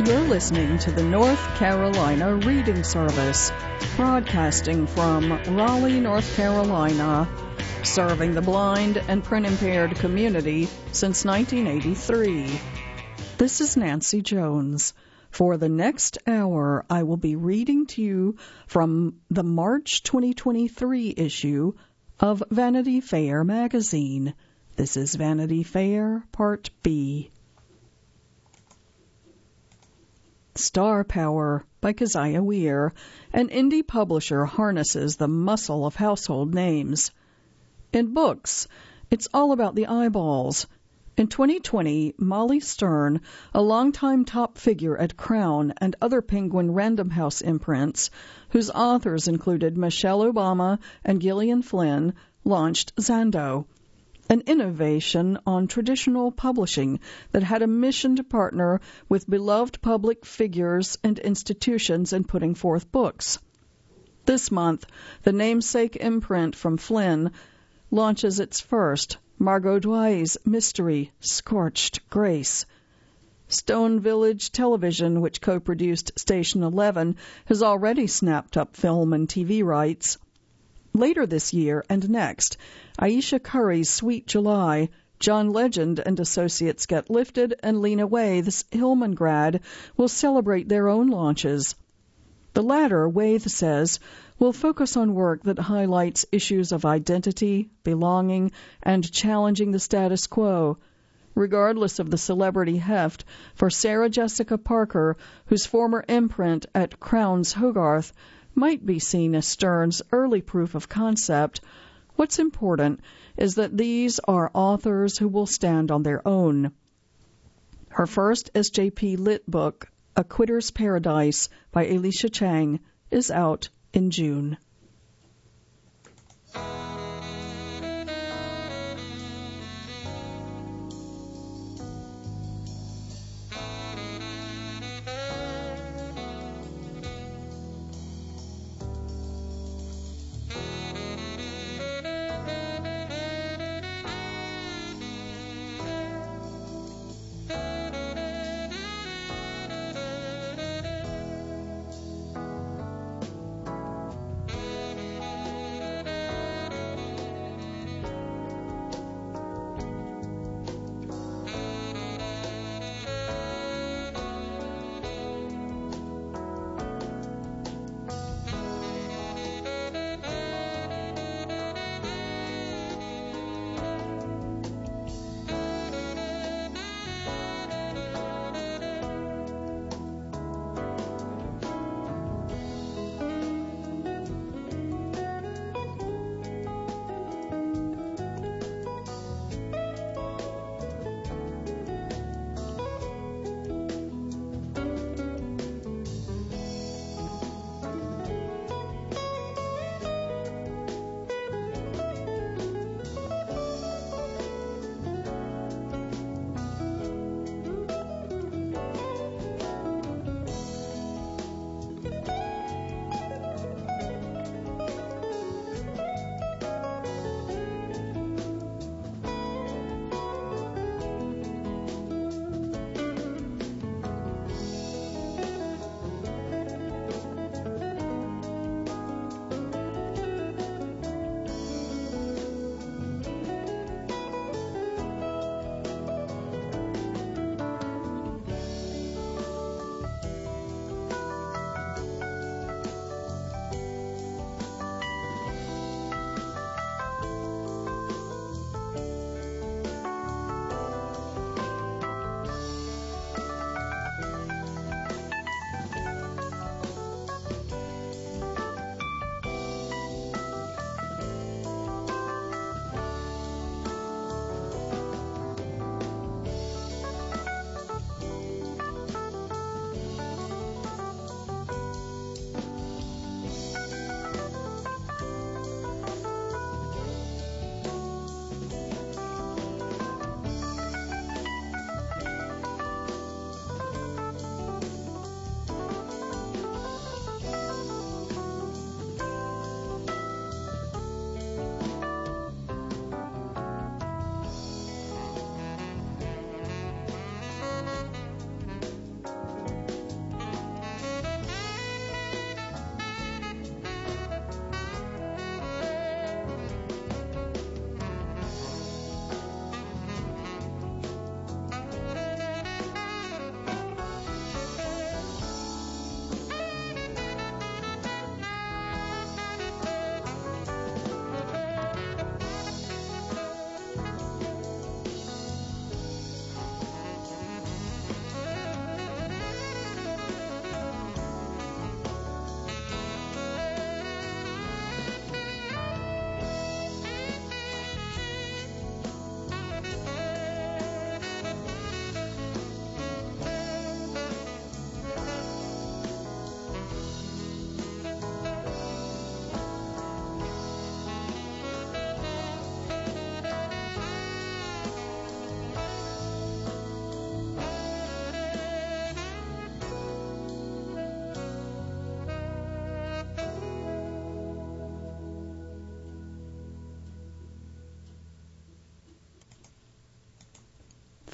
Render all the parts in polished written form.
You're listening to the North Carolina Reading Service, broadcasting from Raleigh, North Carolina, serving the blind and print-impaired community since 1983. This is Nancy Jones. For the next hour, I will be reading to you from the March 2023 issue of Vanity Fair magazine. This is Vanity Fair, Part B. Star Power by Keziah Weir, an indie publisher, harnesses the muscle of household names. In books, it's all about the eyeballs. In 2020, Molly Stern, a longtime top figure at Crown and other Penguin Random House imprints, whose authors included Michelle Obama and Gillian Flynn, launched Zando, an innovation on traditional publishing that had a mission to partner with beloved public figures and institutions in putting forth books. This month, the namesake imprint from Flynn launches its first, Margot Dwye's mystery, Scorched Grace. Stone Village Television, which co-produced Station 11, has already snapped up film and TV rights. Later this year and next, Aisha Curry's Sweet July, John Legend and Associates Get Lifted, and Lena Waithe's Hillman grad will celebrate their own launches. The latter, Waithe says, will focus on work that highlights issues of identity, belonging, and challenging the status quo, regardless of the celebrity heft. For Sarah Jessica Parker, whose former imprint at Crown's Hogarth might be seen as Stern's early proof of concept, what's important is that these are authors who will stand on their own. Her first SJP Lit book, A Quitter's Paradise by Alicia Chang, is out in June.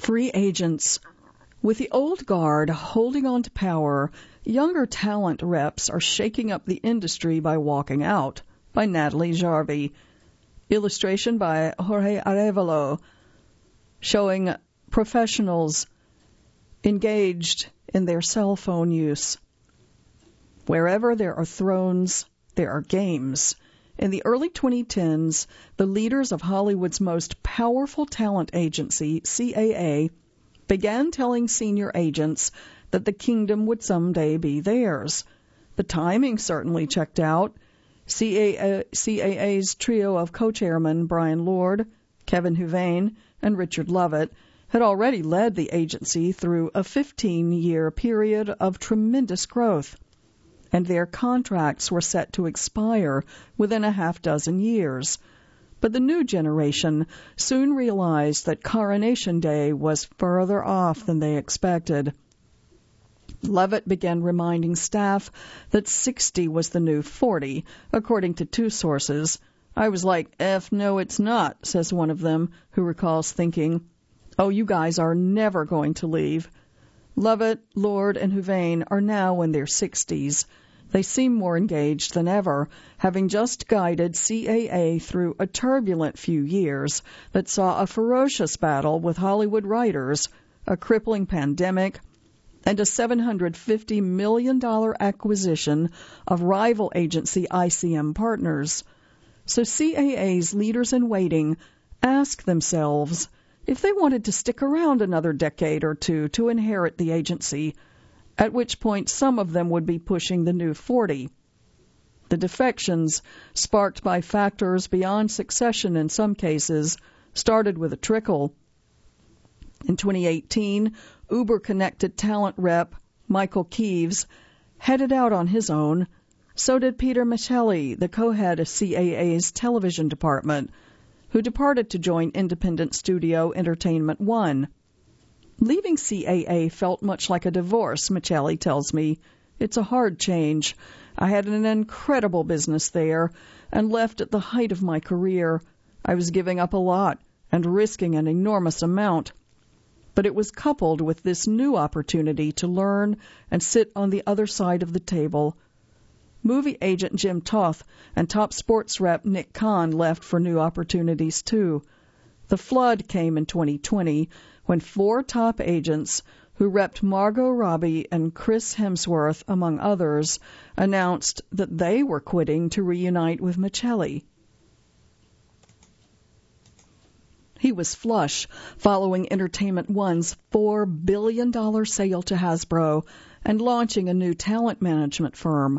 Free agents. With the old guard holding on to power, younger talent reps are shaking up the industry by walking out, by Natalie Jarvey. Illustration by Jorge Arevalo, showing professionals engaged in their cell phone use. Wherever there are thrones, there are games. In the early 2010s, the leaders of Hollywood's most powerful talent agency, CAA, began telling senior agents that the kingdom would someday be theirs. The timing certainly checked out. CAA's trio of co-chairmen, Brian Lord, Kevin Huvain, and Richard Lovett, had already led the agency through a 15-year period of tremendous growth, and their contracts were set to expire within a half-dozen years. But the new generation soon realized that Coronation Day was further off than they expected. Lovett began reminding staff that 60 was the new 40, according to two sources. I was like, no, it's not, says one of them, who recalls thinking, oh, you guys are never going to leave. Lovett, Lord, and Huvain are now in their 60s. They seem more engaged than ever, having just guided CAA through a turbulent few years that saw a ferocious battle with Hollywood writers, a crippling pandemic, and a $750 million acquisition of rival agency ICM Partners. So CAA's leaders in waiting ask themselves if they wanted to stick around another decade or two to inherit the agency, at which point some of them would be pushing the new 40. The defections, sparked by factors beyond succession in some cases, started with a trickle. In 2018, Uber-connected talent rep Michael Keeves headed out on his own. So did Peter Michelli, the co-head of CAA's television department, who departed to join independent studio Entertainment One. Leaving CAA felt much like a divorce, Michelli tells me. It's a hard change. I had an incredible business there and left at the height of my career. I was giving up a lot and risking an enormous amount. But it was coupled with this new opportunity to learn and sit on the other side of the table. Movie agent Jim Toth and top sports rep Nick Khan left for new opportunities too. The flood came in 2020 when 4 top agents who repped Margot Robbie and Chris Hemsworth, among others, announced that they were quitting to reunite with Michelli. He was flush following Entertainment One's $4 billion sale to Hasbro and launching a new talent management firm.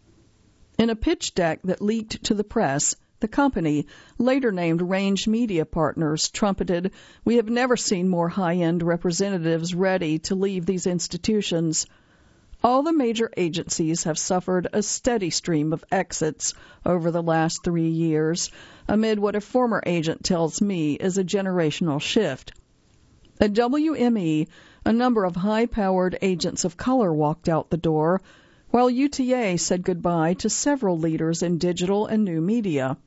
In a pitch deck that leaked to the press, the company, later named Range Media Partners, trumpeted, "We have never seen more high-end representatives ready to leave these institutions." All the major agencies have suffered a steady stream of exits over the last 3 years, amid what a former agent tells me is a generational shift. At WME, a number of high-powered agents of color walked out the door, while UTA said goodbye to several leaders in digital and new media.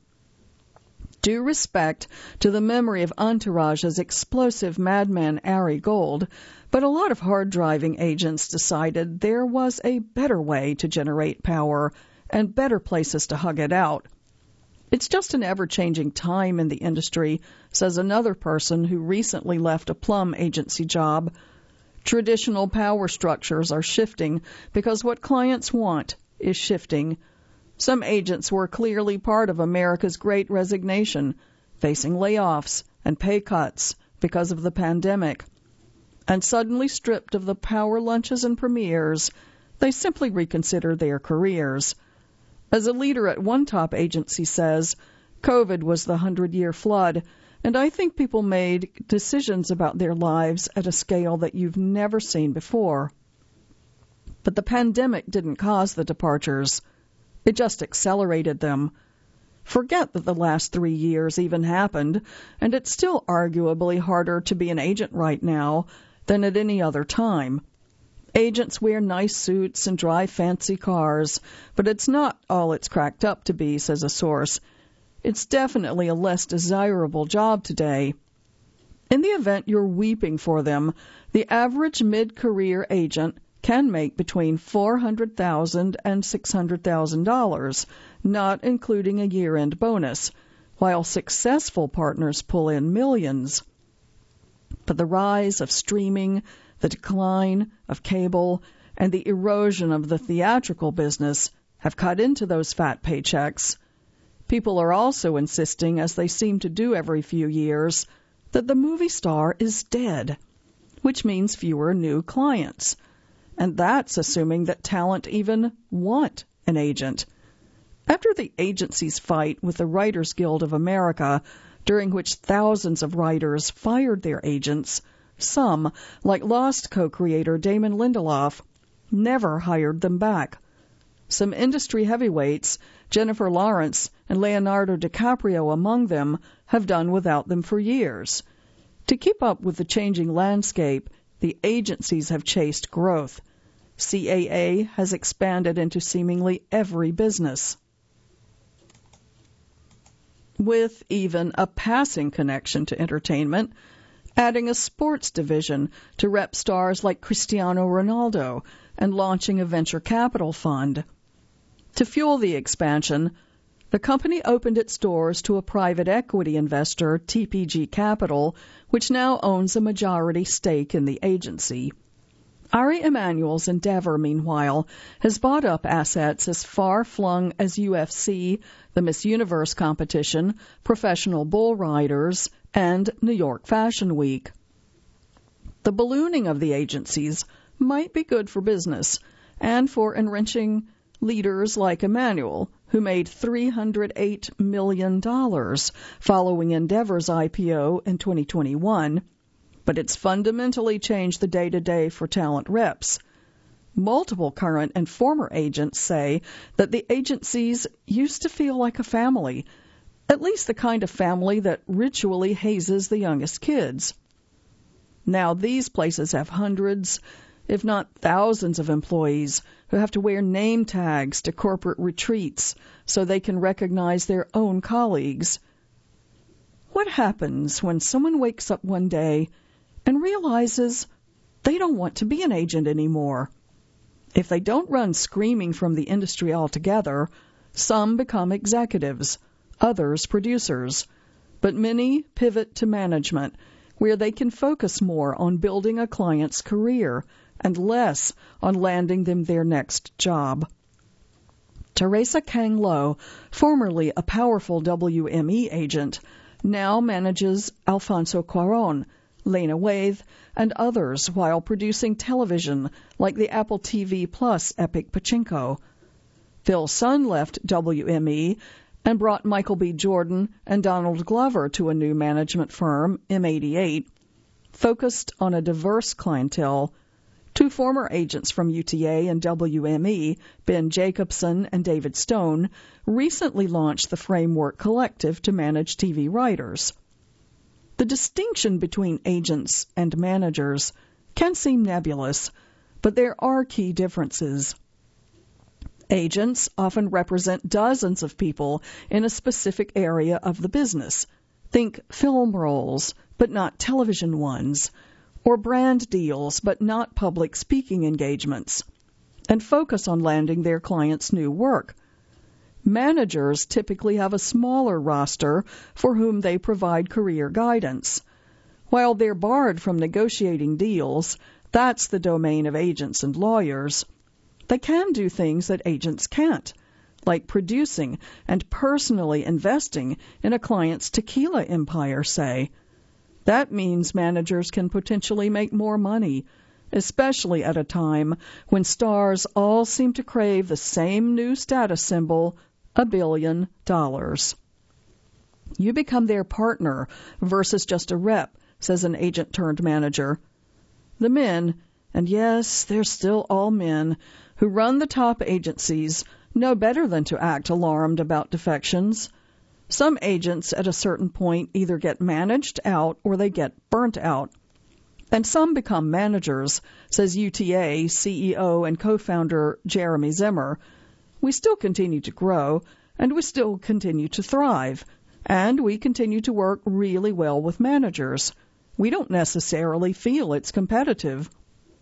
Due respect to the memory of Entourage's explosive madman Ari Gold, but a lot of hard-driving agents decided there was a better way to generate power and better places to hug it out. It's just an ever-changing time in the industry, says another person who recently left a Plum agency job. Traditional power structures are shifting because what clients want is shifting. Some agents were clearly part of America's Great Resignation, facing layoffs and pay cuts because of the pandemic. And suddenly stripped of the power lunches and premieres, they simply reconsider their careers. As a leader at one top agency says, COVID was the 100-year flood, and I think people made decisions about their lives at a scale that you've never seen before. But the pandemic didn't cause the departures. It just accelerated them. Forget that the last 3 years even happened, and it's still arguably harder to be an agent right now than at any other time. Agents wear nice suits and drive fancy cars, but it's not all it's cracked up to be, says a source. It's definitely a less desirable job today. In the event you're weeping for them, the average mid-career agent can make between $400,000 and $600,000, not including a year-end bonus, while successful partners pull in millions. But the rise of streaming, the decline of cable, and the erosion of the theatrical business have cut into those fat paychecks. People are also insisting, as they seem to do every few years, that the movie star is dead, which means fewer new clients. And that's assuming that talent even want an agent. After the agency's fight with the Writers Guild of America, during which thousands of writers fired their agents, some, like Lost co-creator Damon Lindelof, never hired them back. Some industry heavyweights, Jennifer Lawrence and Leonardo DiCaprio among them, have done without them for years. To keep up with the changing landscape, the agencies have chased growth. CAA has expanded into seemingly every business, with even a passing connection to entertainment, adding a sports division to rep stars like Cristiano Ronaldo and launching a venture capital fund. To fuel the expansion, the company opened its doors to a private equity investor, TPG Capital, which now owns a majority stake in the agency. Ari Emanuel's Endeavor, meanwhile, has bought up assets as far-flung as UFC, the Miss Universe competition, Professional Bull Riders, and New York Fashion Week. The ballooning of the agencies might be good for business and for enriching leaders like Emanuel, who made $308 million following Endeavor's IPO in 2021, but it's fundamentally changed the day-to-day for talent reps. Multiple current and former agents say that the agencies used to feel like a family, at least the kind of family that ritually hazes the youngest kids. Now these places have hundreds, if not thousands of employees who have to wear name tags to corporate retreats so they can recognize their own colleagues. What happens when someone wakes up one day and realizes they don't want to be an agent anymore? If they don't run screaming from the industry altogether, some become executives, others producers, but many pivot to management, where they can focus more on building a client's career and less on landing them their next job. Teresa Kang Lo, formerly a powerful WME agent, now manages Alfonso Cuarón, Lena Waithe, and others while producing television like the Apple TV Plus epic Pachinko. Phil Sun left WME and brought Michael B. Jordan and Donald Glover to a new management firm, M88, focused on a diverse clientele. Two former agents from UTA and WME, Ben Jacobson and David Stone, recently launched the Framework Collective to manage TV writers. The distinction between agents and managers can seem nebulous, but there are key differences. Agents often represent dozens of people in a specific area of the business. Think film roles, but not television ones, or brand deals, but not public speaking engagements, and focus on landing their clients' new work. Managers typically have a smaller roster for whom they provide career guidance. While they're barred from negotiating deals, that's the domain of agents and lawyers. They can do things that agents can't, like producing and personally investing in a client's tequila empire, say. That means managers can potentially make more money, especially at a time when stars all seem to crave the same new status symbol, $1 billion. You become their partner versus just a rep, says an agent-turned-manager. The men, and yes, they're still all men, who run the top agencies know better than to act alarmed about defections. Some agents at a certain point either get managed out or they get burnt out. And some become managers, says UTA CEO and co-founder Jeremy Zimmer. We still continue to grow, and we still continue to thrive, and we continue to work really well with managers. we don't necessarily feel it's competitive.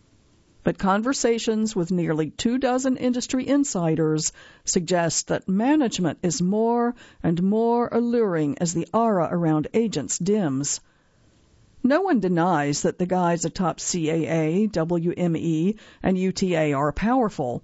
But conversations with nearly 24 industry insiders suggest that management is more and more alluring as the aura around agents dims. No one denies that the guys atop CAA, WME, and UTA are powerful.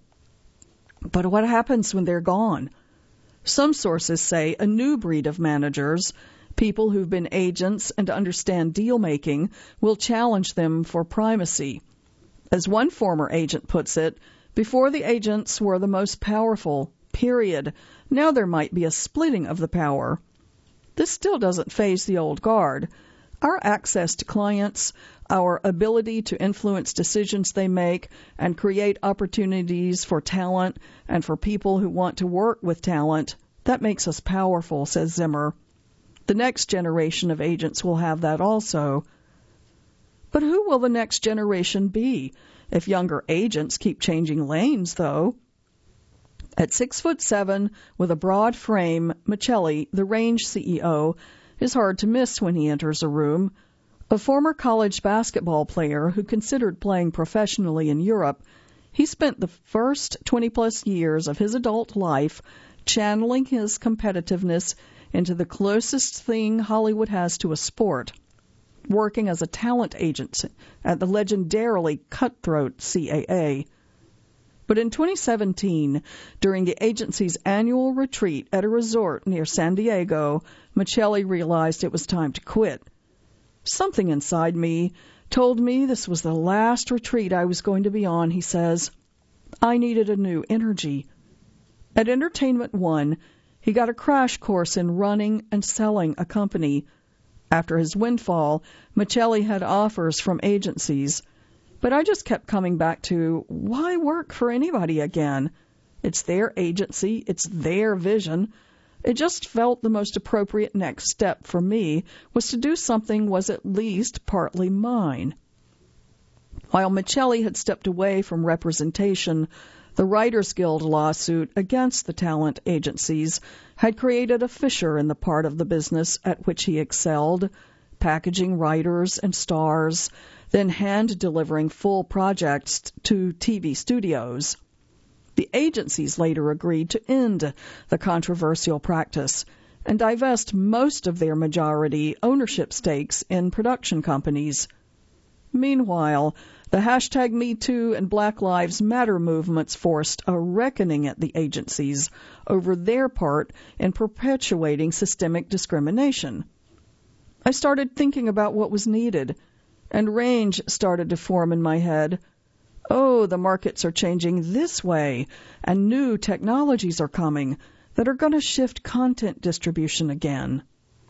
But what happens when they're gone? Some sources say a new breed of managers, people who've been agents and understand deal-making, will challenge them for primacy. As one former agent puts it, before the agents were the most powerful, period. Now there might be a splitting of the power. This still doesn't faze the old guard. Our access to clients, our ability to influence decisions they make and create opportunities for talent and for people who want to work with talent, that makes us powerful, says Zimmer. The next generation of agents will have that also. But who will the next generation be? If younger agents keep changing lanes, though. At 6'7", with a broad frame, Michelli, the Range CEO, is hard to miss when he enters a room. A former college basketball player who considered playing professionally in Europe, he spent the first 20-plus years of his adult life channeling his competitiveness into the closest thing Hollywood has to a sport, working as a talent agent at the legendarily cutthroat CAA. But in 2017, during the agency's annual retreat at a resort near San Diego, Michelli realized it was time to quit. Something inside me told me this was the last retreat I was going to be on, he says. I needed a new energy. At Entertainment One, he got a crash course in running and selling a company. After his windfall, Michelli had offers from agencies. But I just kept coming back to, why work for anybody again? It's their agency. It's their vision. It just felt the most appropriate next step for me was to do something was at least partly mine. While Michelli had stepped away from representation, the Writers Guild lawsuit against the talent agencies had created a fissure in the part of the business at which he excelled, packaging writers and stars, then hand-delivering full projects to TV studios. The agencies later agreed to end the controversial practice and divest most of their majority ownership stakes in production companies. Meanwhile, the #MeToo and Black Lives Matter movements forced a reckoning at the agencies over their part in perpetuating systemic discrimination. I started thinking about what was needed, and Range started to form in my head. Oh, the markets are changing this way, and new technologies are coming that are going to shift content distribution again.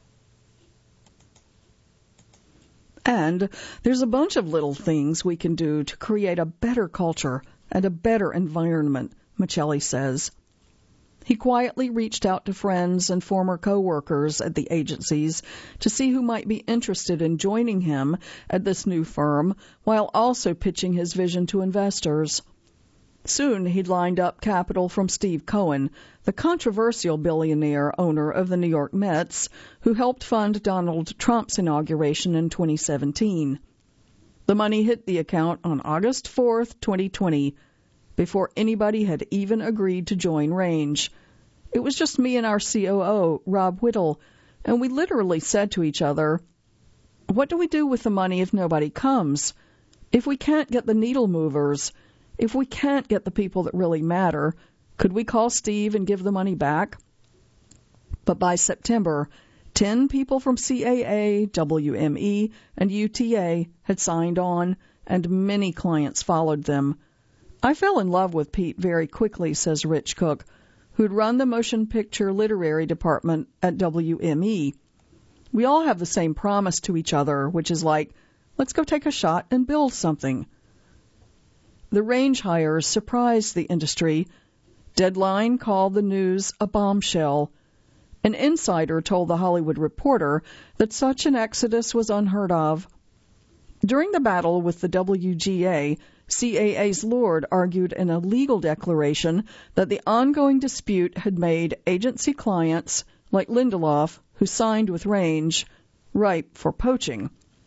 And there's a bunch of little things we can do to create a better culture and a better environment, Michelli says. He quietly reached out to friends and former co-workers at the agencies to see who might be interested in joining him at this new firm, while also pitching his vision to investors. Soon he'd lined up capital from Steve Cohen, the controversial billionaire owner of the New York Mets, who helped fund Donald Trump's inauguration in 2017. The money hit the account on August 4th, 2020, before anybody had even agreed to join Range. It was just me and our COO, Rob Whittle, and we literally said to each other, what do we do with the money if nobody comes? If we can't get the needle movers, if we can't get the people that really matter, could we call Steve and give the money back? But by September, 10 people from CAA, WME, and UTA had signed on, and many clients followed them. I fell in love with Pete very quickly, says Rich Cook, who'd run the motion picture literary department at WME. We all have the same promise to each other, which is like, let's go take a shot and build something. The Range hires surprised the industry. Deadline called the news a bombshell. An insider told The Hollywood Reporter that such an exodus was unheard of. During the battle with the WGA, CAA's Lord argued in a legal declaration that the ongoing dispute had made agency clients, like Lindelof, who signed with Range, ripe for poaching.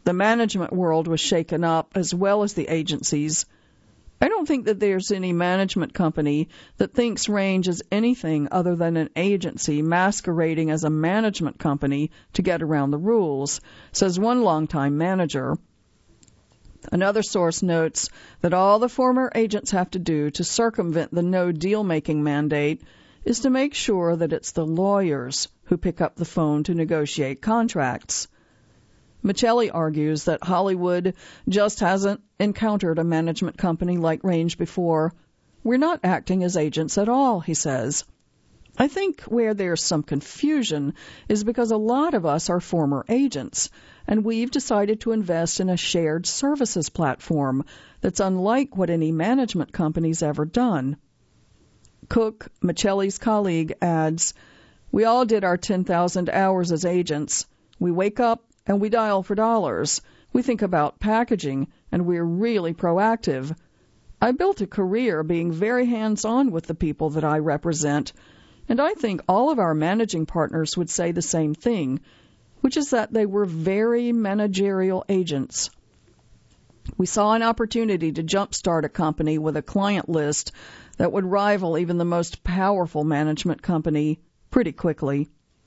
The management world was shaken up, as well as the agencies. I don't think that there's any management company that thinks Range is anything other than an agency masquerading as a management company to get around the rules, says one longtime manager. Another source notes that all the former agents have to do to circumvent the no deal-making mandate is to make sure that it's the lawyers who pick up the phone to negotiate contracts. Michelli argues that Hollywood just hasn't encountered a management company like Range before. We're not acting as agents at all, he says. I think where there's some confusion is because a lot of us are former agents, and we've decided to invest in a shared services platform that's unlike what any management company's ever done. Cook, Michelli's colleague, adds, "We all did our 10,000 hours as agents. We wake up and we dial for dollars. We think about packaging, and we're really proactive. I built a career being very hands-on with the people that I represent, and I think all of our managing partners would say the same thing, which is that they were very managerial agents. We saw an opportunity to jumpstart a company with a client list that would rival even the most powerful management company pretty quickly."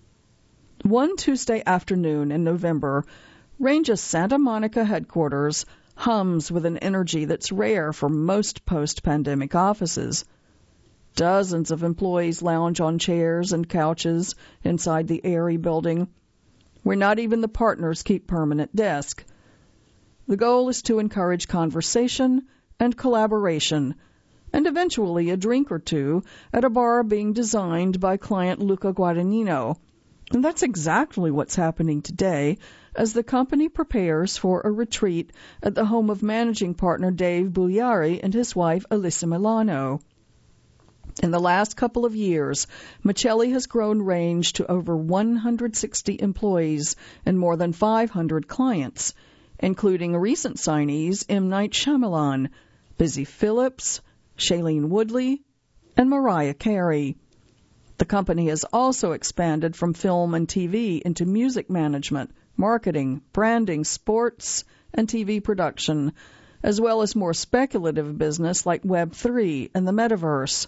One Tuesday afternoon in November, Range's Santa Monica headquarters hums with an energy that's rare for most post-pandemic offices. Dozens of employees lounge on chairs and couches inside the airy building, where not even the partners keep permanent desks. The goal is to encourage conversation and collaboration, and eventually a drink or two at a bar being designed by client Luca Guadagnino. And that's exactly what's happening today as the company prepares for a retreat at the home of managing partner Dave Bugliari and his wife Alyssa Milano. In the last couple of years, Michelli has grown Range to over 160 employees and more than 500 clients, including recent signees M. Night Shyamalan, Busy Phillips, Shailene Woodley, and Mariah Carey. The company has also expanded from film and TV into music management, marketing, branding, sports, and TV production, as well as more speculative business like Web3 and the metaverse.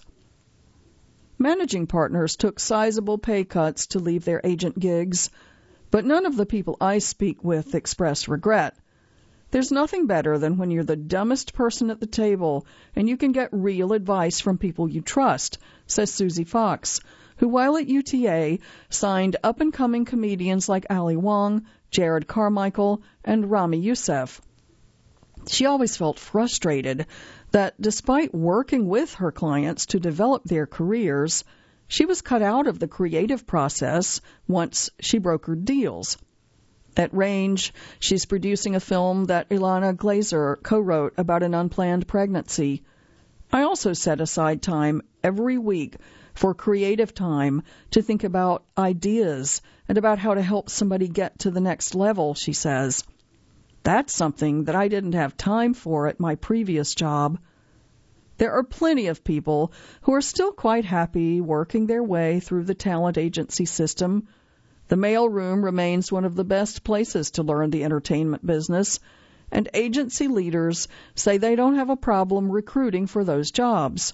Managing partners took sizable pay cuts to leave their agent gigs, but none of the people I speak with express regret. There's nothing better than when you're the dumbest person at the table and you can get real advice from people you trust, says Susie Fox, who while at UTA signed up-and-coming comedians like Ali Wong, Jared Carmichael, and Rami Youssef. She always felt frustrated that despite working with her clients to develop their careers, she was cut out of the creative process once she brokered deals. At Range, she's producing a film that Ilana Glazer co-wrote about an unplanned pregnancy. I also set aside time every week for creative time to think about ideas and about how to help somebody get to the next level, she says. That's something that I didn't have time for at my previous job. There are plenty of people who are still quite happy working their way through the talent agency system. The mailroom remains one of the best places to learn the entertainment business, and agency leaders say they don't have a problem recruiting for those jobs.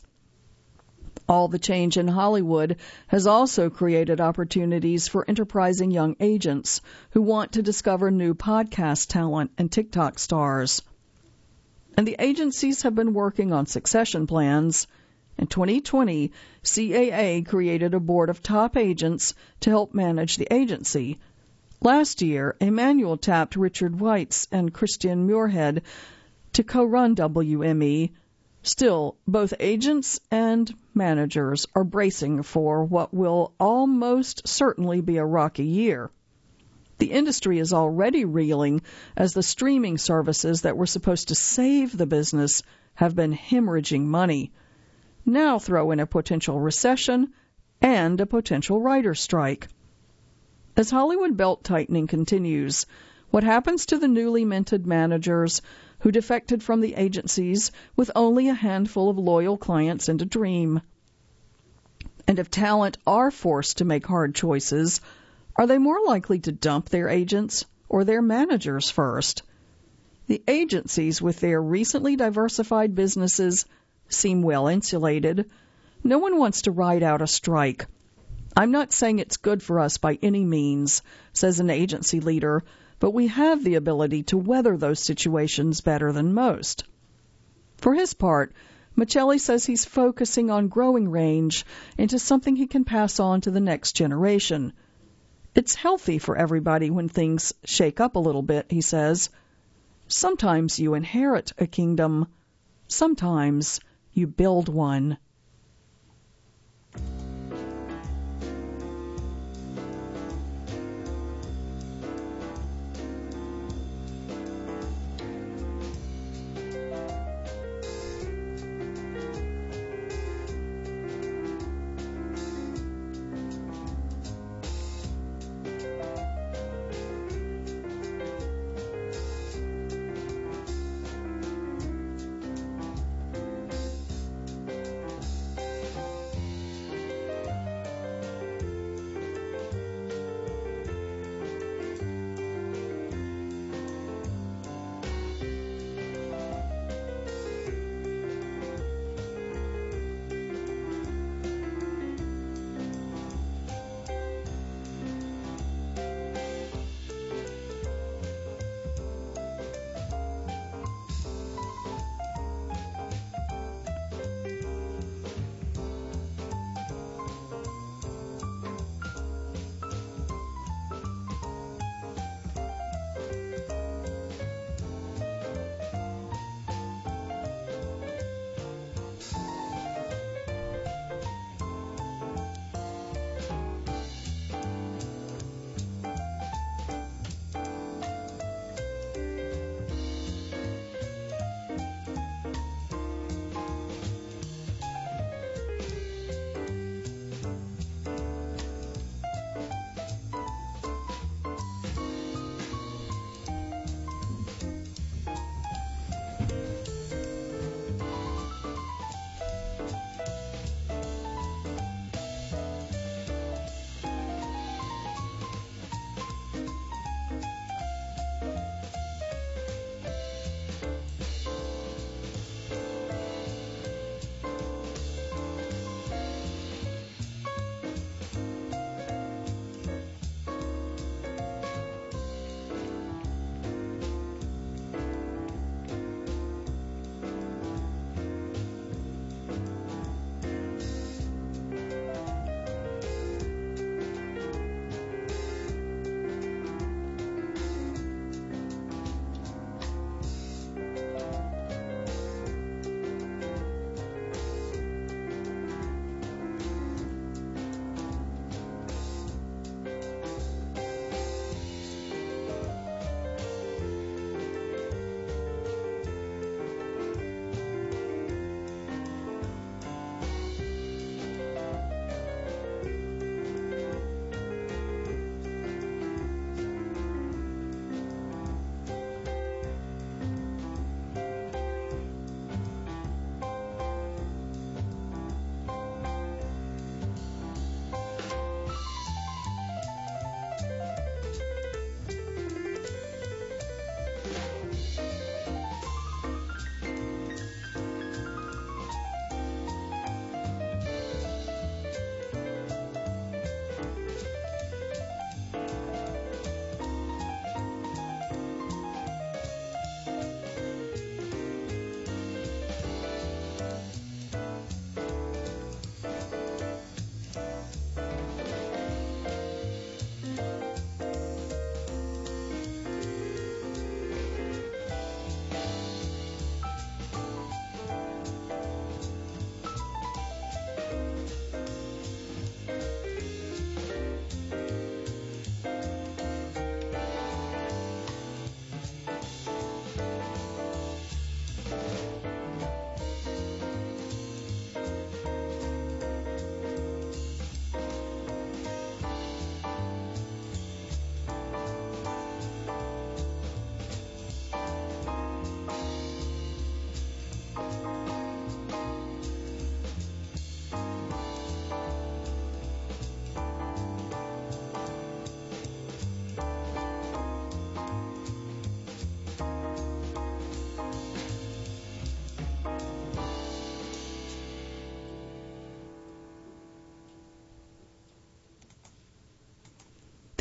All the change in Hollywood has also created opportunities for enterprising young agents who want to discover new podcast talent and TikTok stars. And the agencies have been working on succession plans. In 2020, CAA created a board of top agents to help manage the agency. Last year, Emmanuel tapped Richard Weitz and Christian Muirhead to co-run WME. Still, both agents and managers are bracing for what will almost certainly be a rocky year. The industry is already reeling as the streaming services that were supposed to save the business have been hemorrhaging money. Now throw in a potential recession and a potential writer's strike. As Hollywood belt-tightening continues, what happens to the newly minted managers who defected from the agencies with only a handful of loyal clients and a dream? And if talent are forced to make hard choices, are they more likely to dump their agents or their managers first. The agencies with their recently diversified businesses seem well insulated. No one wants to ride out a strike. I'm not saying it's good for us by any means, says an agency leader, but we have the ability to weather those situations better than most. For his part, Miceli says he's focusing on growing Range into something he can pass on to the next generation. It's healthy for everybody when things shake up a little bit, he says. Sometimes you inherit a kingdom. Sometimes you build one.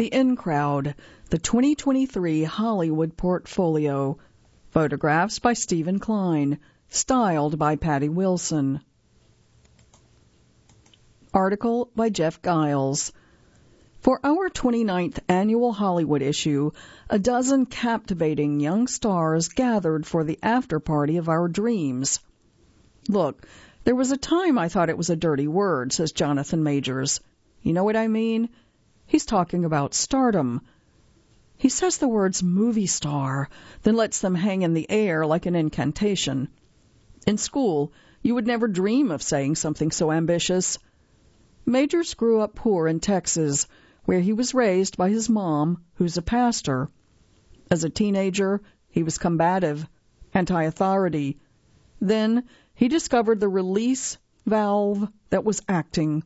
The In Crowd, the 2023 Hollywood Portfolio. Photographs by Stephen Klein. Styled by Patty Wilson. Article by Jeff Giles. For our 29th annual Hollywood issue, a dozen captivating young stars gathered for the after-party of our dreams. Look, there was a time I thought it was a dirty word, says Jonathan Majors. You know what I mean? He's talking about stardom. He says the words movie star, then lets them hang in the air like an incantation. In school, you would never dream of saying something so ambitious. Majors grew up poor in Texas, where he was raised by his mom, who's a pastor. As a teenager, he was combative, anti-authority. Then he discovered the release valve that was acting.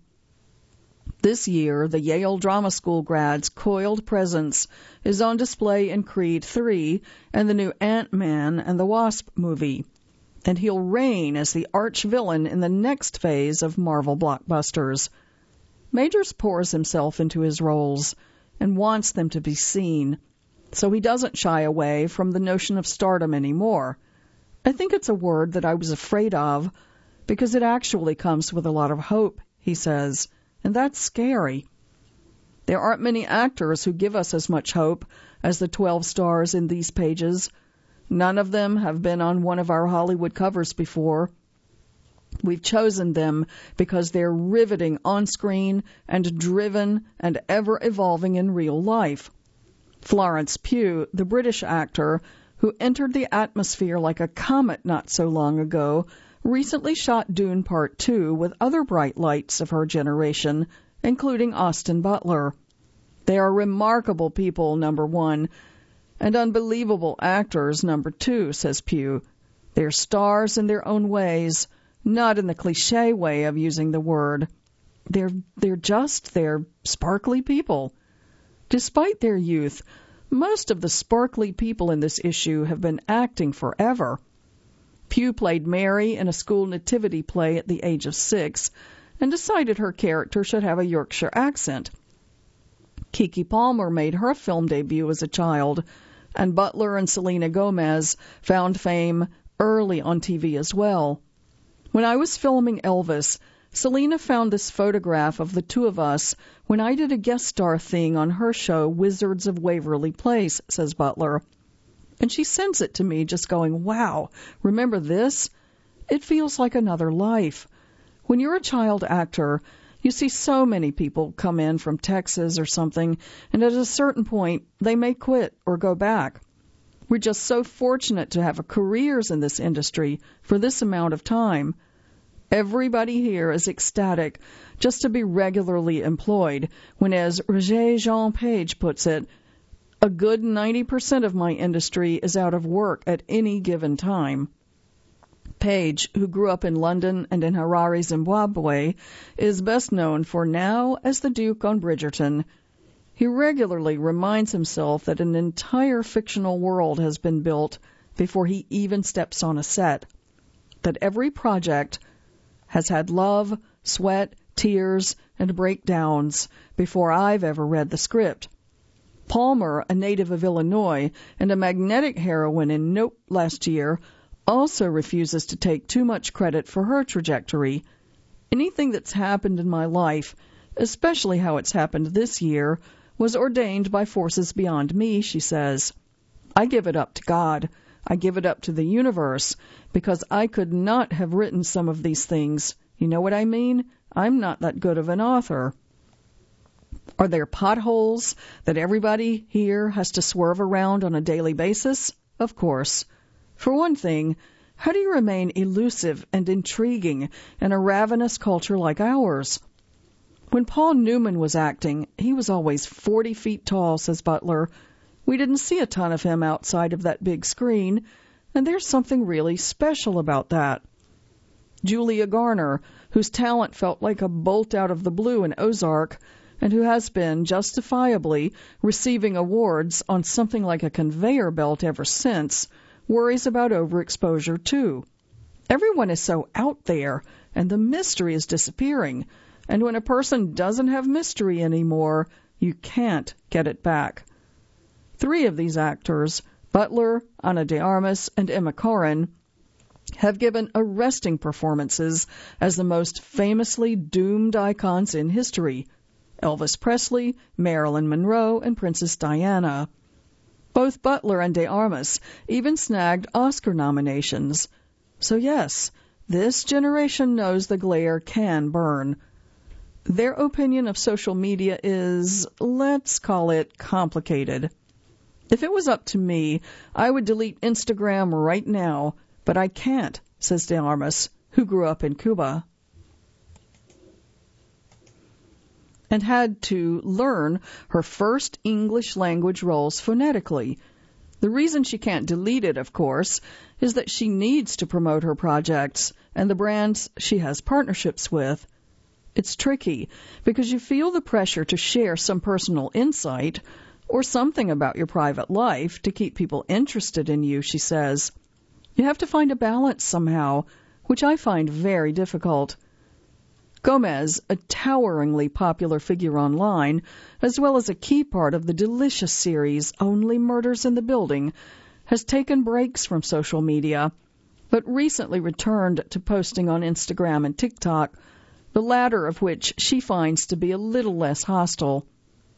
This year, the Yale Drama School grad's coiled presence is on display in Creed 3 and the new Ant-Man and the Wasp movie. And he'll reign as the arch-villain in the next phase of Marvel blockbusters. Majors pours himself into his roles and wants them to be seen, so he doesn't shy away from the notion of stardom anymore. I think it's a word that I was afraid of because it actually comes with a lot of hope, he says, and that's scary. There aren't many actors who give us as much hope as the 12 stars in these pages. None of them have been on one of our Hollywood covers before. We've chosen them because they're riveting on screen and driven and ever-evolving in real life. Florence Pugh, the British actor who entered the atmosphere like a comet not so long ago, recently shot Dune Part 2 with other bright lights of her generation, including Austin Butler. They are remarkable people, number one, and unbelievable actors, number two, says Pugh. They're stars in their own ways, not in the cliché way of using the word. They're sparkly people. Despite their youth, most of the sparkly people in this issue have been acting forever. Pugh played Mary in a school nativity play at the age of 6 and decided her character should have a Yorkshire accent. Keke Palmer made her film debut as a child, and Butler and Selena Gomez found fame early on TV as well. When I was filming Elvis, Selena found this photograph of the two of us when I did a guest star thing on her show Wizards of Waverly Place, says Butler. And she sends it to me just going, wow, remember this? It feels like another life. When you're a child actor, you see so many people come in from Texas or something, and at a certain point, they may quit or go back. We're just so fortunate to have careers in this industry for this amount of time. Everybody here is ecstatic just to be regularly employed, when, as Roger Jean Page puts it, a good 90% of my industry is out of work at any given time. Page, who grew up in London and in Harare, Zimbabwe, is best known for now as the Duke on Bridgerton. He regularly reminds himself that an entire fictional world has been built before he even steps on a set, that every project has had love, sweat, tears, and breakdowns before I've ever read the script. Palmer, a native of Illinois and a magnetic heroine in Nope last year, also refuses to take too much credit for her trajectory. Anything that's happened in my life, especially how it's happened this year, was ordained by forces beyond me, she says. I give it up to God. I give it up to the universe, because I could not have written some of these things. You know what I mean? I'm not that good of an author. Are there potholes that everybody here has to swerve around on a daily basis? Of course. For one thing, how do you remain elusive and intriguing in a ravenous culture like ours? When Paul Newman was acting, he was always 40 feet tall, says Butler. We didn't see a ton of him outside of that big screen, and there's something really special about that. Julia Garner, whose talent felt like a bolt out of the blue in Ozark, and who has been, justifiably, receiving awards on something like a conveyor belt ever since, worries about overexposure too. Everyone is so out there, and the mystery is disappearing. And when a person doesn't have mystery anymore, You can't get it back. 3 of these actors, Butler, Ana de Armas, and Emma Corrin, have given arresting performances as the most famously doomed icons in history: Elvis Presley, Marilyn Monroe, and Princess Diana. Both Butler and de Armas even snagged Oscar nominations. So yes, this generation knows the glare can burn. Their opinion of social media is, let's call it, complicated. If it was up to me, I would delete Instagram right now, but I can't, says de Armas, who grew up in Cuba and had to learn her first English language roles phonetically. The reason she can't delete it, of course, is that she needs to promote her projects and the brands she has partnerships with. It's tricky because you feel the pressure to share some personal insight or something about your private life to keep people interested in you, she says. You have to find a balance somehow, which I find very difficult. Gomez, a toweringly popular figure online, as well as a key part of the delicious series Only Murders in the Building, has taken breaks from social media, but recently returned to posting on Instagram and TikTok, the latter of which she finds to be a little less hostile.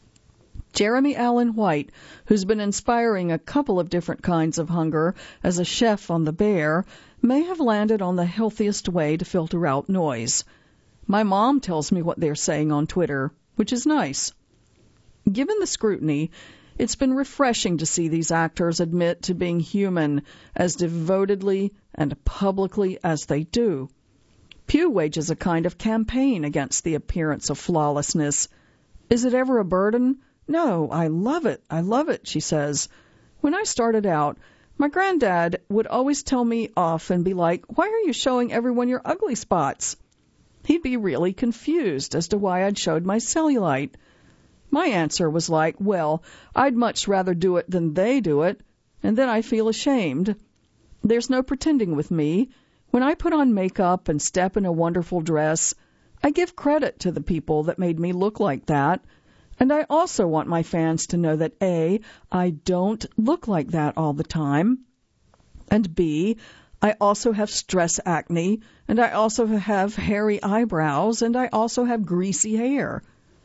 Jeremy Allen White, who's been inspiring a couple of different kinds of hunger as a chef on The Bear, may have landed on the healthiest way to filter out noise. My mom tells me what they're saying on Twitter, which is nice. Given the scrutiny, it's been refreshing to see these actors admit to being human as devotedly and publicly as they do. Pew wages a kind of campaign against the appearance of flawlessness. Is it ever a burden? No, I love it, she says. When I started out, my granddad would always tell me off and be like, "Why are you showing everyone your ugly spots?" He'd be really confused as to why I'd showed my cellulite. My answer was like, well, I'd much rather do it than they do it, and then I feel ashamed. There's no pretending with me. When I put on makeup and step in a wonderful dress, I give credit to the people that made me look like that, and I also want my fans to know that A, I don't look like that all the time, and B, I also have stress acne, and I also have hairy eyebrows, and I also have greasy hair.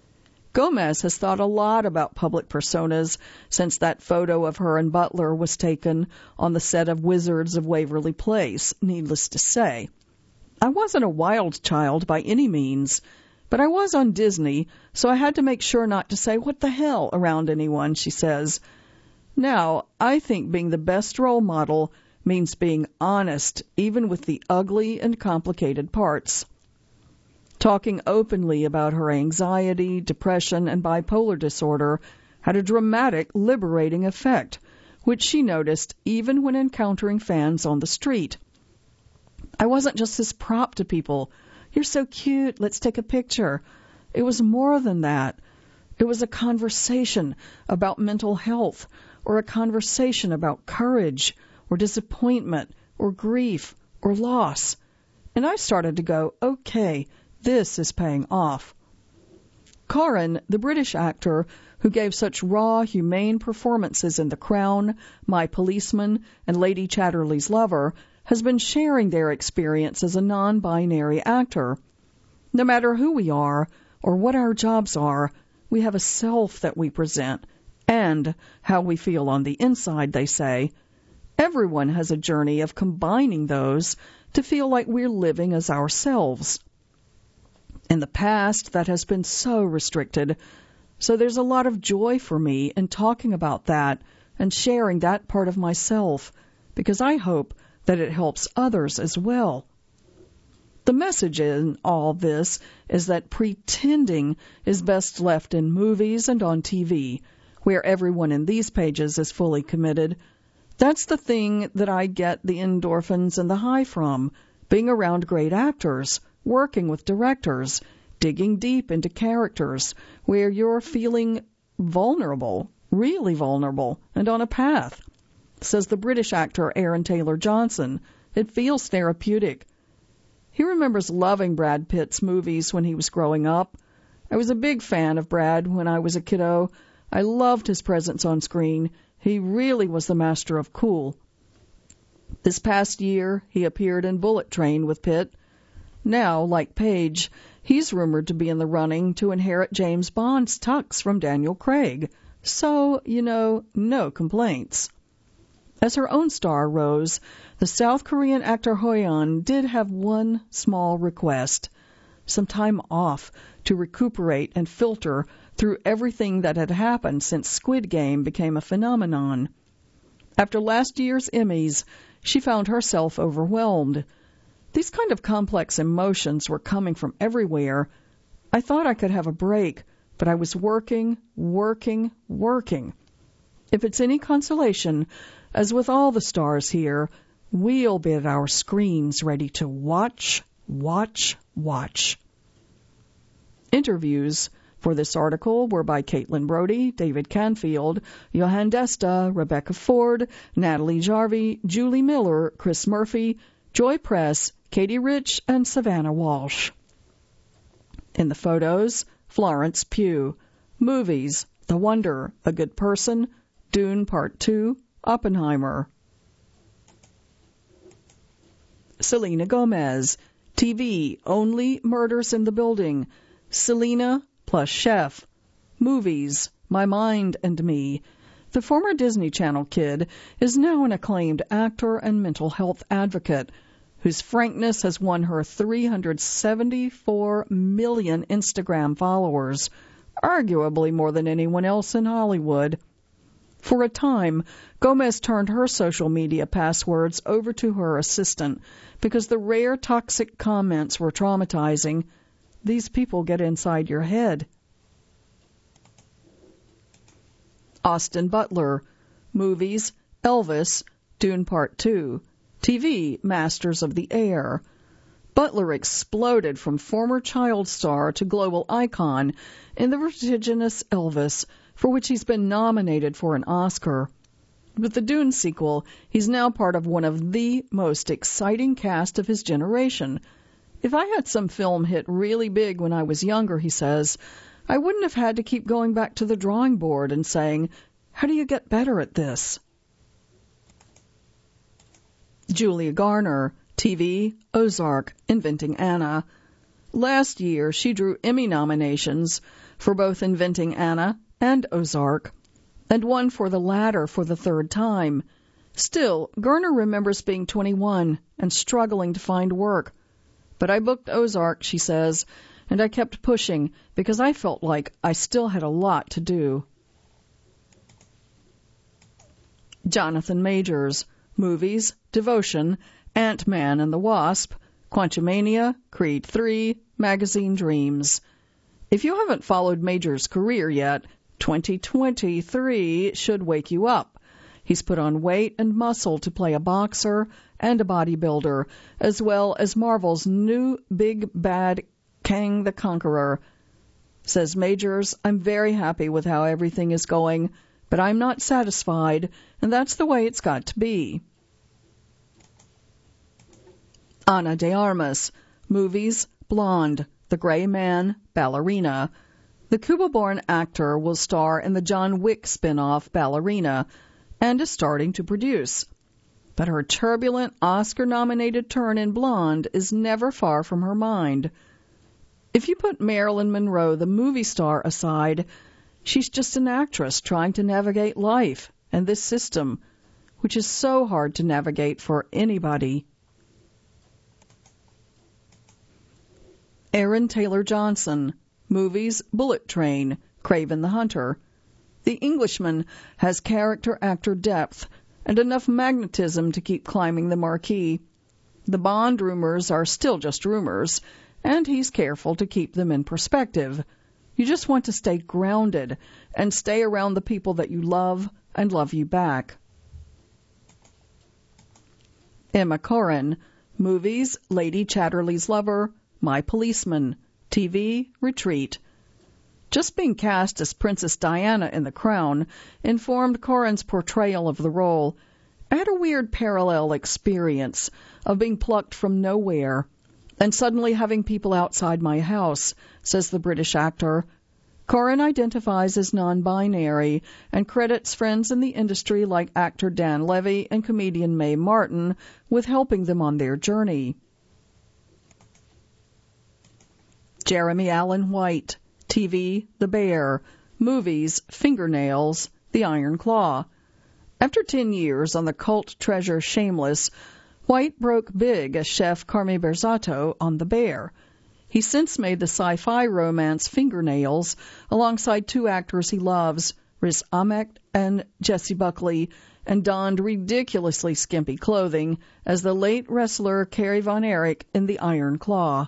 Gomez has thought a lot about public personas since that photo of her and Butler was taken on the set of Wizards of Waverly Place, needless to say. I wasn't a wild child by any means, but I was on Disney, so I had to make sure not to say "what the hell" around anyone, she says. Now, I think being the best role model means being honest, even with the ugly and complicated parts. Talking openly about her anxiety, depression, and bipolar disorder had a dramatic, liberating effect, which she noticed even when encountering fans on the street. I wasn't just this prop to people. "You're so cute, let's take a picture." It was more than that. It was a conversation about mental health, or a conversation about courage, or disappointment, or grief, or loss. And I started to go, okay, this is paying off. Corrin, the British actor who gave such raw, humane performances in The Crown, My Policeman, and Lady Chatterley's Lover, has been sharing their experience as a non-binary actor. No matter who we are, or what our jobs are, we have a self that we present, and how we feel on the inside, they say. Everyone has a journey of combining those to feel like we're living as ourselves. In the past, that has been so restricted, so there's a lot of joy for me in talking about that and sharing that part of myself, because I hope that it helps others as well. The message in all this is that pretending is best left in movies and on TV, where everyone in these pages is fully committed. That's the thing that I get the endorphins and the high from, being around great actors, working with directors, digging deep into characters, where you're feeling vulnerable, really vulnerable, and on a path. Says the British actor Aaron Taylor-Johnson, it feels therapeutic. He remembers loving Brad Pitt's movies when he was growing up. I was a big fan of Brad when I was a kiddo. I loved his presence on screen. He really was the master of cool. This past year, he appeared in Bullet Train with Pitt. Now, like Page, he's rumored to be in the running to inherit James Bond's tux from Daniel Craig. So, no complaints. As her own star rose, the South Korean actor Hoyeon did have one small request: some time off to recuperate and filter through everything that had happened since Squid Game became a phenomenon. After last year's Emmys, she found herself overwhelmed. These kind of complex emotions were coming from everywhere. I thought I could have a break, but I was working. If it's any consolation, as with all the stars here, we'll be at our screens ready to watch. Interviews for this article were by Caitlin Brody, David Canfield, Johan Desta, Rebecca Ford, Natalie Jarvie, Julie Miller, Chris Murphy, Joy Press, Katie Rich, and Savannah Walsh. In the photos, Florence Pugh. Movies: The Wonder, A Good Person, Dune Part 2, Oppenheimer. Selena Gomez. TV: Only Murders in the Building, Selena plus Chef. Movies: My Mind and Me. The former Disney Channel kid is now an acclaimed actor and mental health advocate whose frankness has won her 374 million Instagram followers, arguably more than anyone else in Hollywood. For a time, Gomez turned her social media passwords over to her assistant because the rare toxic comments were traumatizing. These people get inside your head. Austin Butler. Movies: Elvis, Dune Part 2. TV: Masters of the Air. Butler exploded from former child star to global icon in the vertiginous Elvis, for which he's been nominated for an Oscar. With the Dune sequel, he's now part of one of the most exciting cast of his generation. If I had some film hit really big when I was younger, he says, I wouldn't have had to keep going back to the drawing board and saying, how do you get better at this? Julia Garner. TV: Ozark, Inventing Anna. Last year, she drew Emmy nominations for both Inventing Anna and Ozark, and won for the latter for the third time. Still, Garner remembers being 21 and struggling to find work. But I booked Ozark, she says, and I kept pushing because I felt like I still had a lot to do. Jonathan Majors. Movies: Devotion, Ant-Man and the Wasp, Quantumania, Creed 3, Magazine Dreams. If you haven't followed Majors' career yet, 2023 should wake you up. He's put on weight and muscle to play a boxer and a bodybuilder, as well as Marvel's new big bad Kang the Conqueror. Says Majors, I'm very happy with how everything is going, but I'm not satisfied, and that's the way it's got to be. Ana de Armas. Movies: Blonde, The Gray Man, Ballerina. The Cuba-born actor will star in the John Wick spin-off Ballerina and is starting to produce. But her turbulent Oscar-nominated turn in Blonde is never far from her mind. If you put Marilyn Monroe, the movie star, aside, she's just an actress trying to navigate life and this system, which is so hard to navigate for anybody. Aaron Taylor Johnson. Movies: Bullet Train, Craven the Hunter. The Englishman has character actor depth and enough magnetism to keep climbing the marquee. The Bond rumors are still just rumors, and he's careful to keep them in perspective. You just want to stay grounded and stay around the people that you love and love you back. Emma Corrin. Movies: Lady Chatterley's Lover, My Policeman. TV: Retreat. Just being cast as Princess Diana in The Crown informed Corrin's portrayal of the role. I had a weird parallel experience of being plucked from nowhere. And suddenly having people outside my house, says the British actor. Corin identifies as non-binary and credits friends in the industry like actor Dan Levy and comedian Mae Martin with helping them on their journey. Jeremy Allen White, TV, The Bear, movies, Fingernails, The Iron Claw. After 10 years on the cult treasure Shameless, White broke big as chef Carme Berzato on The Bear. He's since made the sci-fi romance Fingernails alongside two actors he loves, Riz Ahmed and Jessie Buckley, and donned ridiculously skimpy clothing as the late wrestler Kerry Von Erich in The Iron Claw.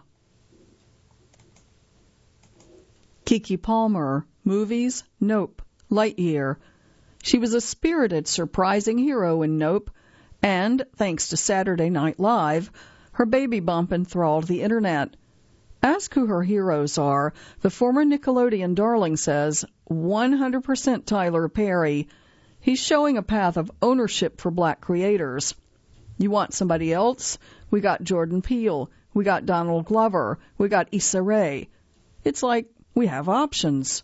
Keke Palmer, movies, Nope, Lightyear. She was a spirited, surprising hero in Nope, and, thanks to Saturday Night Live, her baby bump enthralled the Internet. Ask who her heroes are. The former Nickelodeon darling says 100% Tyler Perry. He's showing a path of ownership for black creators. You want somebody else? We got Jordan Peele. We got Donald Glover. We got Issa Rae. It's like we have options.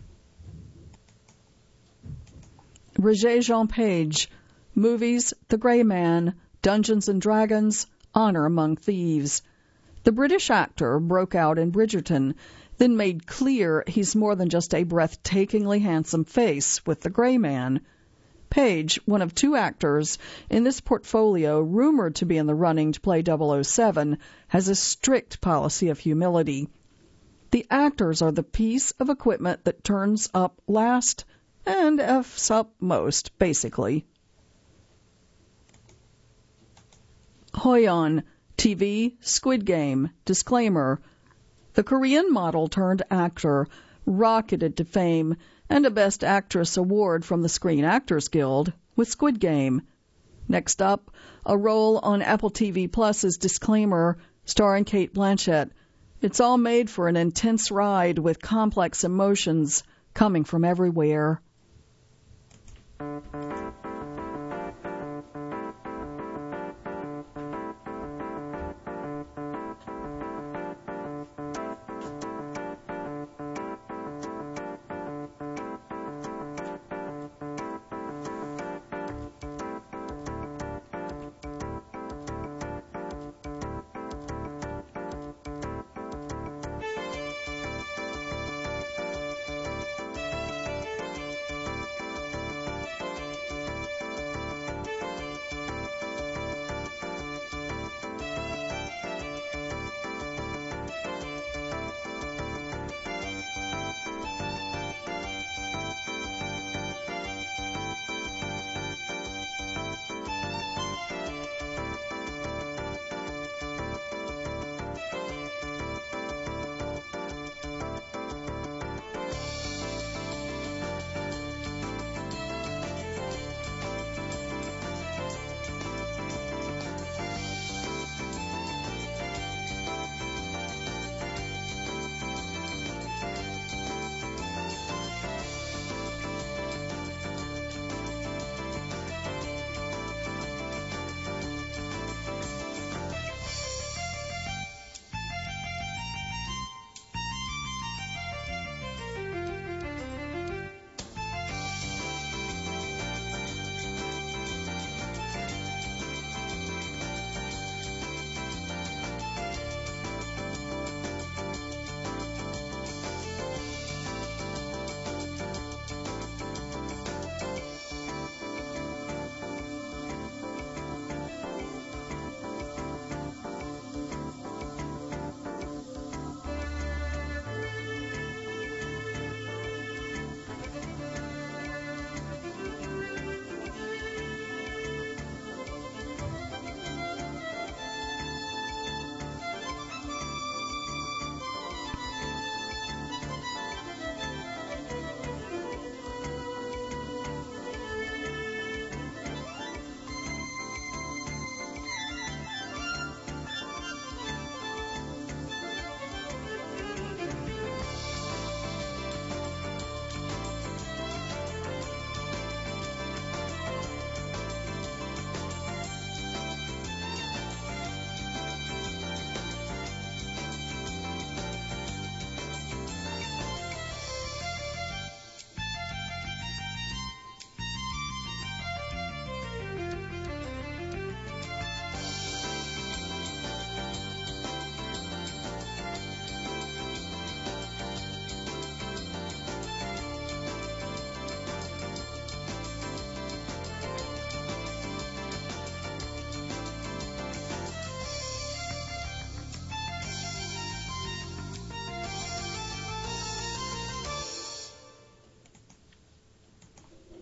Regé-Jean Page, movies, The Gray Man, Dungeons and Dragons, Honor Among Thieves. The British actor broke out in Bridgerton, then made clear he's more than just a breathtakingly handsome face with The Gray Man. Page, one of two actors in this portfolio rumored to be in the running to play 007, has a strict policy of humility. The actors are the piece of equipment that turns up last and F's up most, basically. Hoyeon, TV, Squid Game, disclaimer. The Korean model turned actor rocketed to fame and a Best Actress award from the Screen Actors Guild with Squid Game. Next up, a role on Apple TV Plus's Disclaimer, starring Cate Blanchett. It's all made for an intense ride with complex emotions coming from everywhere.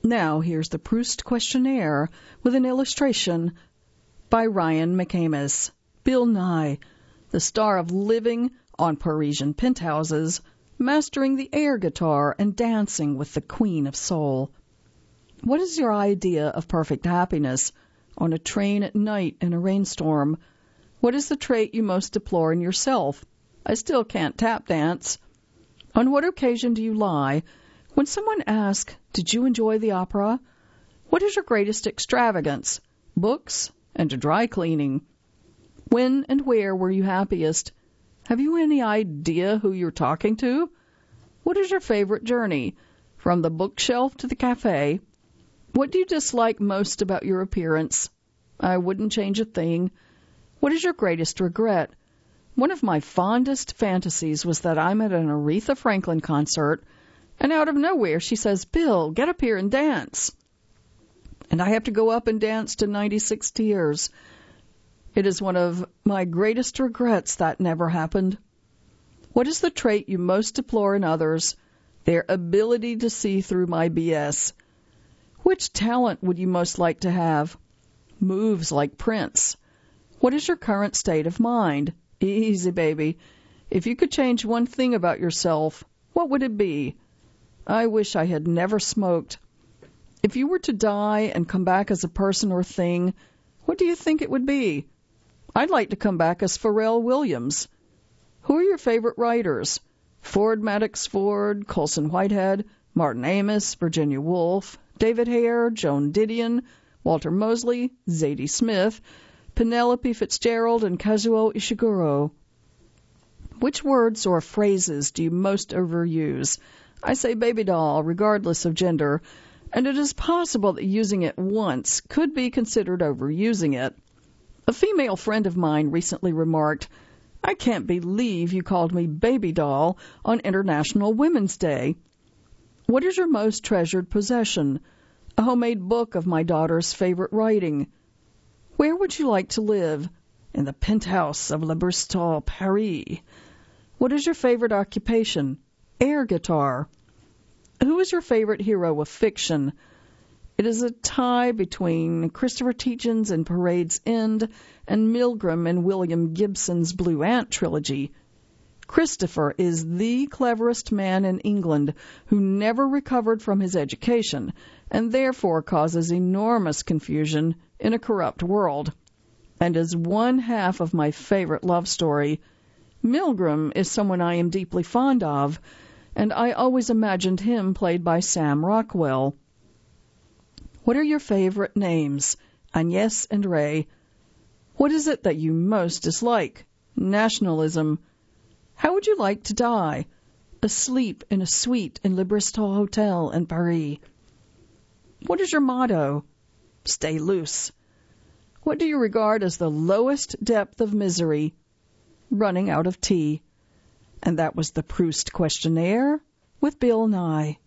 Now here's the Proust Questionnaire with an illustration by Ryan McCamus. Bill Nye, the star of living on Parisian penthouses, mastering the air guitar and dancing with the Queen of Soul. What is your idea of perfect happiness? On a train at night in a rainstorm. What is the trait you most deplore in yourself? I still can't tap dance. On what occasion do you lie? When someone asks, did you enjoy the opera? What is your greatest extravagance? Books and dry cleaning. When and where were you happiest? Have you any idea who you're talking to? What is your favorite journey? From the bookshelf to the cafe. What do you dislike most about your appearance? I wouldn't change a thing. What is your greatest regret? One of my fondest fantasies was that I'm at an Aretha Franklin concert, and out of nowhere she says, Bill, get up here and dance. And I have to go up and dance to 96 Tears. It is one of my greatest regrets that never happened. What is the trait you most deplore in others? Their ability to see through my BS. Which talent would you most like to have? Moves like Prince. What is your current state of mind? Easy, baby. If you could change one thing about yourself, what would it be? I wish I had never smoked. If you were to die and come back as a person or thing, what do you think it would be? I'd like to come back as Pharrell Williams. Who are your favorite writers? Ford Madox Ford, Colson Whitehead, Martin Amis, Virginia Woolf, David Hare, Joan Didion, Walter Mosley, Zadie Smith, Penelope Fitzgerald, and Kazuo Ishiguro. Which words or phrases do you most overuse? I say baby doll, regardless of gender, and it is possible that using it once could be considered overusing it. A female friend of mine recently remarked, I can't believe you called me baby doll on International Women's Day. What is your most treasured possession? A homemade book of my daughter's favorite writing. Where would you like to live? In the penthouse of Le Bristol, Paris. What is your favorite occupation? Air guitar. Who is your favorite hero of fiction? It is a tie between Christopher Tietjens in Parade's End and Milgram in William Gibson's Blue Ant trilogy. Christopher is the cleverest man in England who never recovered from his education and therefore causes enormous confusion in a corrupt world, and is one half of my favorite love story. Milgram is someone I am deeply fond of, and I always imagined him played by Sam Rockwell. What are your favorite names? Agnes and Ray. What is it that you most dislike? Nationalism. How would you like to die? Asleep in a suite in Le Bristol Hotel in Paris. What is your motto? Stay loose. What do you regard as the lowest depth of misery? Running out of tea. And that was the Proust Questionnaire with Bill Nye.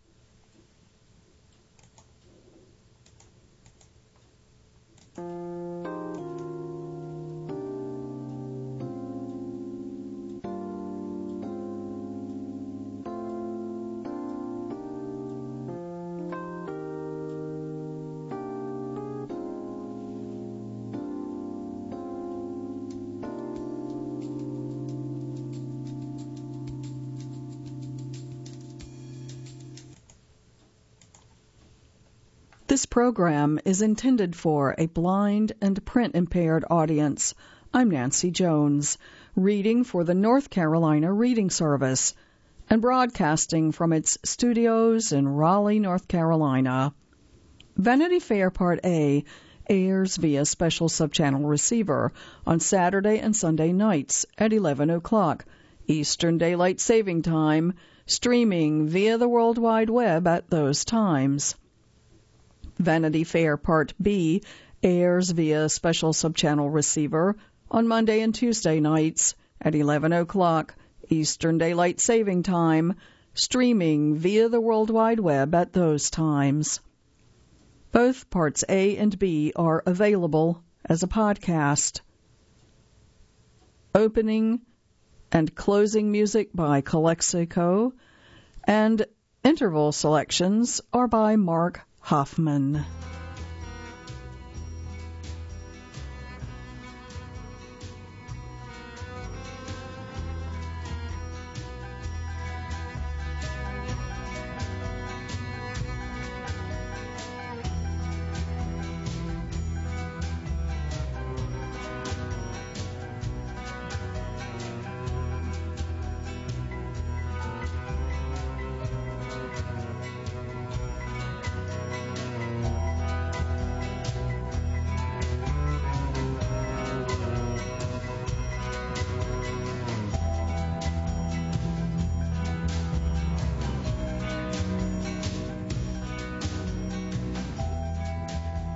This program is intended for a blind and print-impaired audience. I'm Nancy Jones, reading for the North Carolina Reading Service and broadcasting from its studios in Raleigh, North Carolina. Vanity Fair Part A airs via special subchannel receiver on Saturday and Sunday nights at 11 o'clock Eastern Daylight Saving Time, streaming via the World Wide Web at those times. Vanity Fair Part B airs via special subchannel receiver on Monday and Tuesday nights at 11 o'clock Eastern Daylight Saving Time, streaming via the World Wide Web at those times. Both Parts A and B are available as a podcast. Opening and closing music by Calexico, and interval selections are by Mark Hoffman.